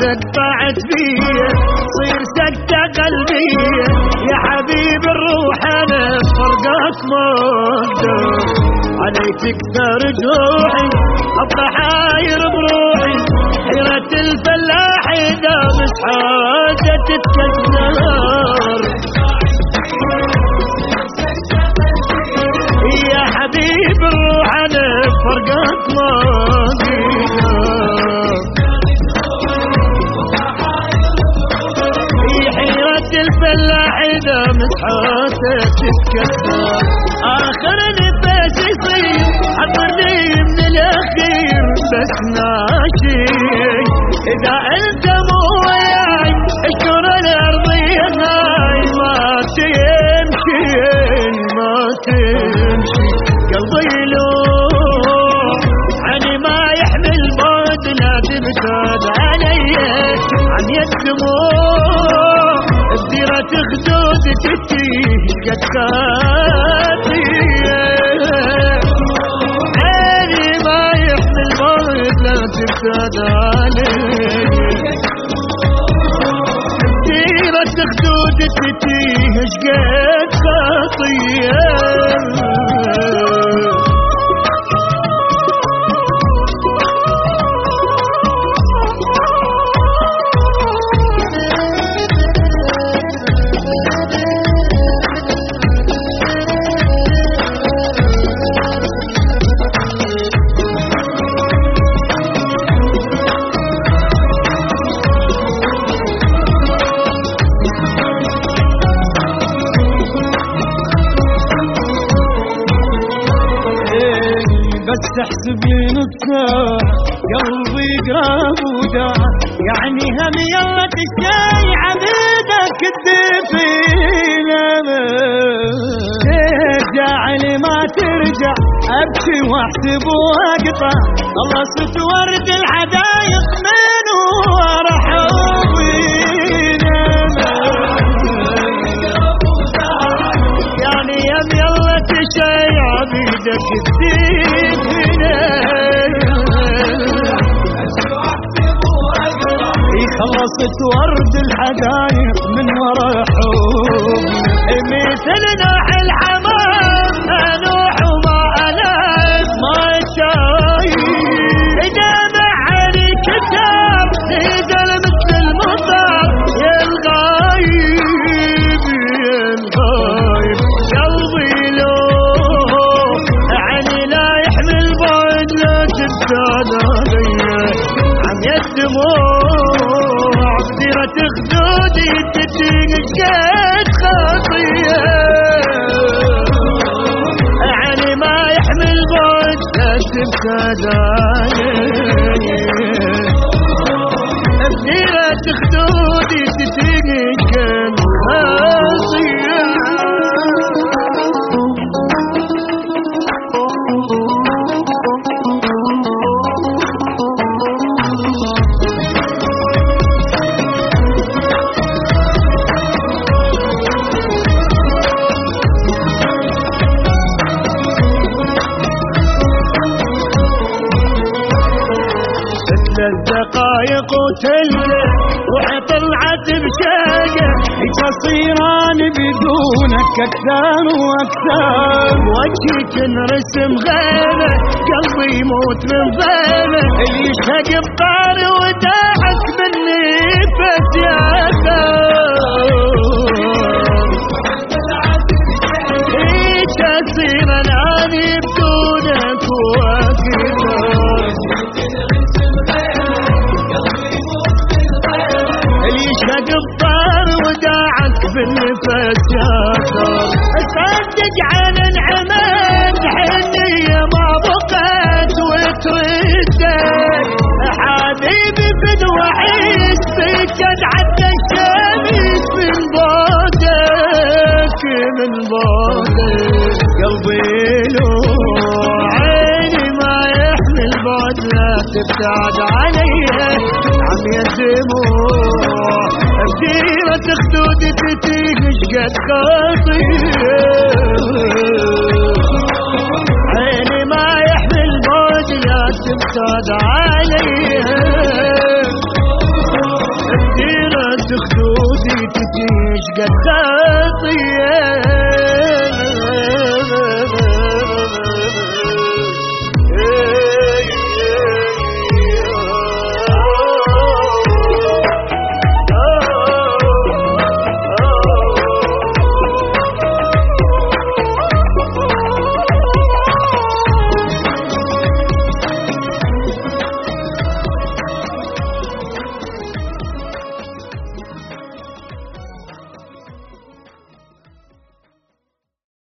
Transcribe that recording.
قطعت فيه صير سكتة قلبية يا حبيب الروح انا فرقك ما اقدر عليك تكسر جروحي ابقى حاير بروحي حيرة الفلاح اذا مش حاجة تتكسر يا حبيب الروح انا فرقك ما الفلاح اذا مسحاته تتكسر اخر نفس يصير حضرني من الاخير بس ناشي اذا انت مو وياي اشكر الارضيه هاي ما تمشي ما تمشي قلبي لو عني ما يحمل بعد لا تبتعد علي عن يد دموع بديرة خدود تتيه كتاتي عيني ما يحمل موت لا تبتعد علي بديرة خدود تتيه شقد خطيه بس احسب لي نص ساعة قلبي قراب وداع يعني هم يلا تشتاي عبيدك الدفينة ترجع لي ما ترجع ابكي واحسب واقطع خلصت ورد الحدايق من ورا حبينا يعني هم يلا تشتاي عبيدك الدفينة خلصت ورد الحدايق من ورا حب مثل نوح الحمام انوح وما انام ما شايف اذا معاني كتاب نزل مثل المطر يا الغايب يا الغايب قلبي لو عني لا يحمل بعد لا تبتعد علي عم يدموع بديرة خدودي تتيق شقد خطيه عني ما يحمل بعد لا تبتعد علي بديرة خدودي تتيق شقد خطيه الدقايق وتلقى وطلعت بشاقة تصيران بدونك أكثر وأكثر وجهك انرسم غيبة قلبي يموت من ضيبة اللي يشهق بطار وداعك مني فتياته تصير الآني بدونك وأكثر يشهق بطار وداعك بالنفس ياسر صدق عن العمد حنية ما بقت وتردك حبيبي بدوى عيش بجد عدى الشمس من بعدك من بعدك قلبي له عيني ما يحمل بعد لا تبتعد علي عم يدموع بديرة خدودي تتيق شقد خطيه عيني ما يحمل بعد لا تبتعد علي ودي تجيش قد خطيه